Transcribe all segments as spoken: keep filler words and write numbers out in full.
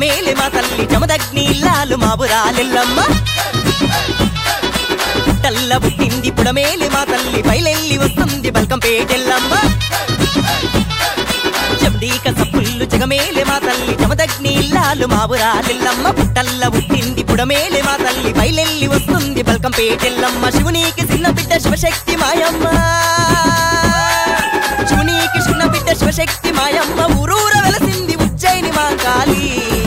పుడమేలే మా తల్లి జమదగ్ని ఇల్లాలు మా బురాలెల్లమ్మ పుట్టల్ల పుట్టింది పుడమేలే మా తల్లి బయలెల్లి వస్తుంది బల్కంపేటెల్లమ్మ జమదీక సప్పుళ్ళు జగమేలే మా తల్లి జమదగ్ని ఇల్లాలు మా బురాలెల్లమ్మ పుట్టల్ల పుట్టింది పుడమేలే మా తల్లి బయలెల్లి వస్తుంది బల్కంపేటెల్లమ్మ శివునికి చిన్న బిడ్డ శివశక్తి మాయమ్మ శివునికి చిన్న బిడ్డ శివశక్తి మాయమ్మ ఊరూర వెలసింది ఉజ్జయిని మా కాళీ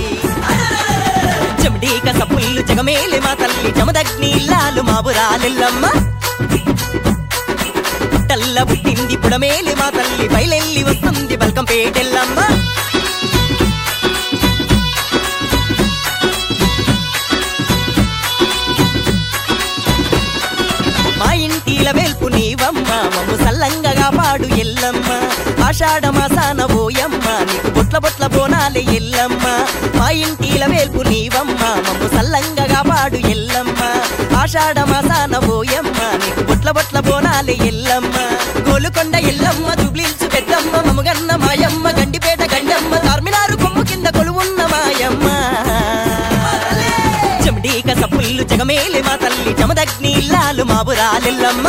జమదీక సప్పుళ్ళు జగమేలే మా తల్లి జమదగ్ని ఇల్లాలు మా బురాలెల్లమ్మ పుట్టల్ల పుట్టింది పుడమేలే మా తల్లి బయలెల్లి వస్తుంది బల్కంపేటెల్లమ్మ మా ఇంటిల వేల్పు నీవమ్మ మమ్ము సల్లంగా పాడు ఎల్లమ్మ ఆషాఢ మాసాన పోయమ్మ నీకు బొట్ల బొట్ల బోనాలే ఎల్లమ్మ మా ఇంటిల వేల్పు నీవమ్మ మమ్ము సల్లంగా పాడు ఎల్లమ్మ ఆషాఢ మాసాన పోయమ్మ నీకు బొట్ల బొట్ల బోనాలే ఎల్లమ్మ గోలుకొండ ఎల్లమ్మ జుబ్లీల్సు పెద్దమ్మ మమ్మగన్న మాయమ్మ గండిపేట గండమ్మ చార్మినారు కొమ్ము కింద కొలువున్న మాయమ్మ జమదీక సప్పుళ్ళు జగమేలే మా తల్లి జమదగ్ని ఇల్లాలు మా బురాలెల్లమ్మ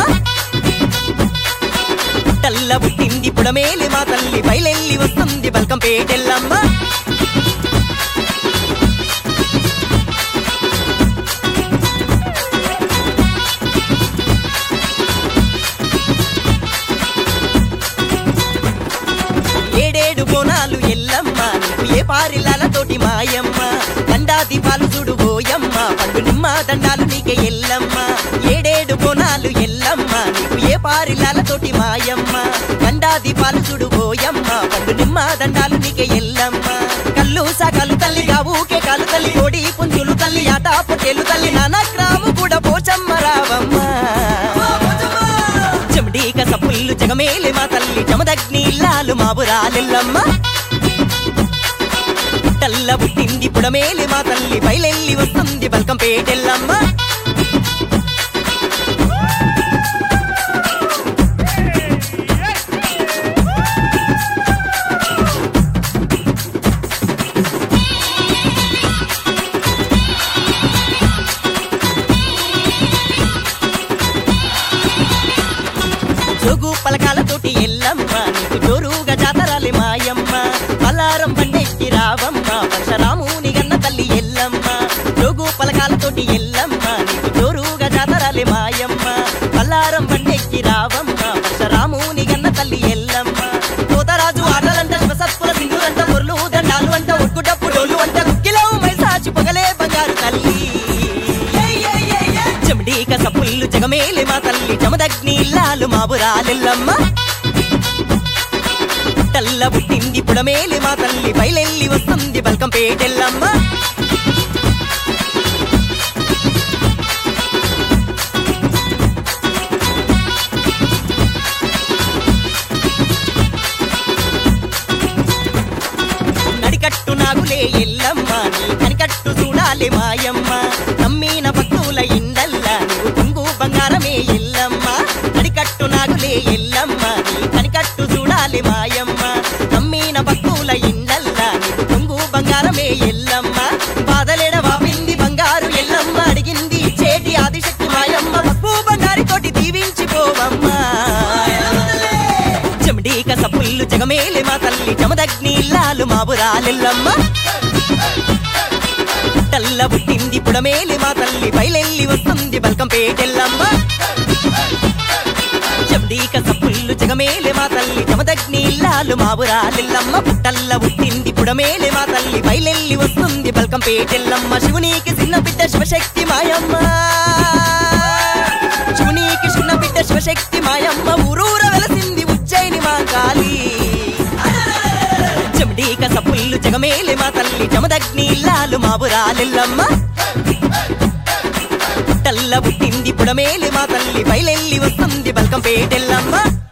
పుట్టల్ల పుట్టింది పుడమేలే మా తల్లి బయలెల్లి వస్తుంది బల్కంపేటెల్లమ్మ ఏడేడు బోనాలు ఎల్లమ్మ నీకు ఏ పారిలాలతోటి మాయమ్మ దండా దీపాలు చూడు పోయమ్మ పండు నిమ్మ దండాలు నీకే ఎల్లమ్మ ఏడేడు బోనాలు ఎల్లమ్మ నీకు ఏ పారిలాలతోటి మాయమ్మ దండా దీపాలు చూడు పోయమ్మ పండు నిమ్మ దండాలు నీకే ఎల్లమ్మ కల్లు సాకలు తల్లి గావుకే కాలు తల్లి కోడి పుంజులు తల్లి ఆట పొట్టేలు తల్లి నానక్రాము కూడా పోచమ్మ రావమ్మ జమదీక సప్పుళ్ళు జగమేలే మా తల్లి జమదగ్ని ఇల్లాలు మా బురాలెల్లమ్మ పుట్టల్ల పుట్టింది పుడమేలే మా తల్లి బయలెల్లి వస్తుంది బల్కంపేటెల్లమ్మ జోగు పలకాలతోటి ఎల్లమ్మ నీకు జోరుగా జాతరాలే మాయమ్మ పలారం బండెక్కి రావమ్మ పరశరాముని గన్న తల్లి ఎల్లమ్మ జోగు పలకాలతోటి ఎల్లమ్మ నీకు జోరుగా జాతరాలే మాయమ్మ పలారం బండెక్కి రావమ్మ పరశరాముని గన్న తల్లి ఎల్లమ్మ కోతరాజు ఆటలంట శివసత్పుల సింధురంట మురలు దండాలు అంట ఒక్కు డప్పు డోలు అంట కుక్కిలో మైసాచి పొగలే బంగారు తల్లి జమదీక సప్పుళ్ళు జగమేలే మా తల్లి జమదగ్ని ఇల్లాలు మా బురాలెల్లమ్మ పుట్టల్ల పుట్టింది పుడమేలే మా తల్లి బయలెల్లి వస్తుంది బల్కంపేటెల్లమ్మ నడికట్టు నాగులే ఎల్లమ్మ నీ కనికట్టు చూడాలే మాయమ్మ నమ్మిన భక్తుల ఇండల్లా నువ్వు కుంగు బంగారమే ఎల్లమ్మ నడికట్టు నాగులే ఎల్లమ్మ నీ కనికట్టు చూడాలే మాయమ్మ నమ్మిన భక్తుల ఇండల్లా నువ్వు కుంగు బంగారమే ఎల్లమ్మ బాధలేడ వాపింది బంగారు ఎల్లమ్మ అడిగింది చేటి ఆదిశక్తి మాయమ్మ పప్పు బంగారితోటి దీవించిపోవమ్మ జమదీక సప్పుళ్ళు జగమేలే మా తల్లి జమదగ్ని ఇల్లాలు మా బురాలెల్లమ్మ పుట్టల్ల పుట్టింది పుడమేలే మా తల్లి బయలెల్లి వస్తుంది బల్కంపేటెల్లమ్మ జమదీక సప్పుళ్ళు జగమేలే మా తల్లి జమదగ్ని ఇల్లాలు మా బురాలెల్లమ్మ పుట్టల్ల పుట్టింది పుడమేలే మా తల్లి బయలెల్లి వస్తుంది బల్కంపేటెల్లమ్మ శివునికి చిన్న బిడ్డ శివశక్తి మాయమ్మ శివునికి చిన్న బిడ్డ శివశక్తి మాయమ్మ ఊరూర వెలసింది ఉజ్జయిని మా కాళీ జమదీక సప్పుళ్ళు జగమేలే మా తల్లి జమదగ్ని ఇల్లాలు మా బురాలెల్లమ్మ పుట్టల్ల పుట్టింది పుడమేలే మా తల్లి బయలెల్లి వస్తుంది బల్కంపేటెల్లమ్మ